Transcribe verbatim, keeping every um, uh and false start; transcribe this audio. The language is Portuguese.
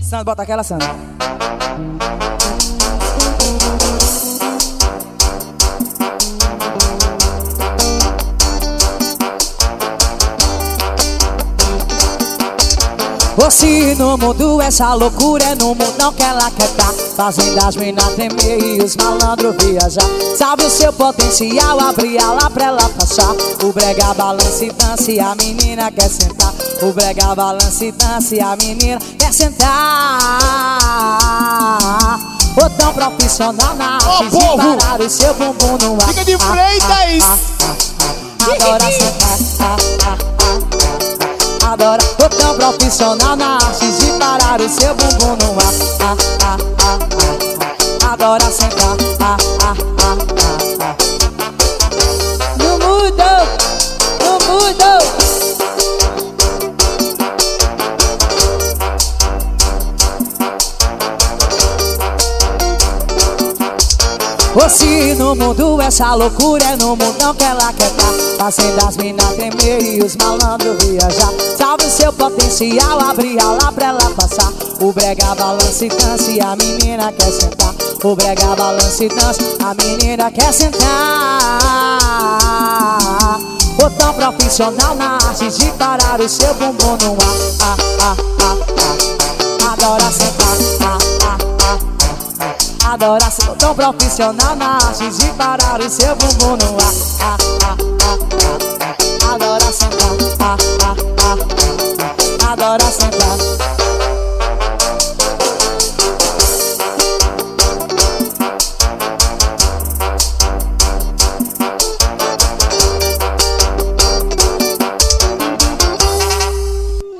Sandro, bota aquela, Sandro. Ou se no mundo essa loucura é no mundão que ela quer tá, fazendo as minas tremer e os malandros viajar. Sabe o seu potencial, abrir ela pra ela passar. O brega balança e dança e a menina quer sentar. O brega balança e dança e a menina quer sentar. Ô tão profissional na arte de parar o seu bumbum no ar. Fica de Freitas! Adora sentar. Adora, ô tão profissional na arte de parar o seu bumbum no ar. Ah, ah, ah, ah. Adora sentar. Ah, ah, ah, ah. Não mudou, não mudou. Ou se no mundo essa loucura é no mundão que ela quer tá, fazendo as minas tremer e os malandros viajar. Salve o seu potencial, abrir a lá pra ela passar. O brega balança e dança e a menina quer sentar. O brega balança e dança, a menina quer sentar. Ô tão profissional na arte de parar o seu bumbum no ar. Ah, ah, ah, ah. Adora sentar. Ah, ah, ah. Adora ser tão profissional na arte de parar o seu bumbum no ar. Ah, ah, ah, ah. Adora sentar. Ah, ah, ah, ah. Adora sentar.